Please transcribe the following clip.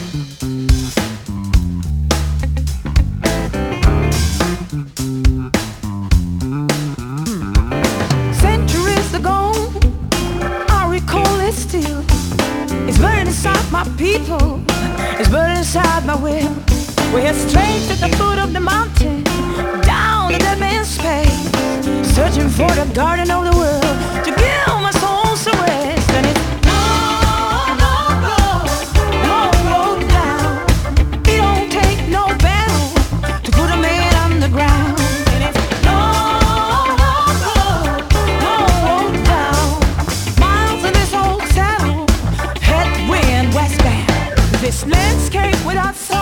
Centuries ago, I recall it still. It's burned inside my people, it's burned inside my will. We head straight to the foot of the mountain, down to the man's space, searching for the garden of the world to give my soul some rest. And it's long, long road, long road down. It don't take no battle to put a man on the ground. And it's long, long road down. Miles in this old saddle, headwind westbound. This landscape without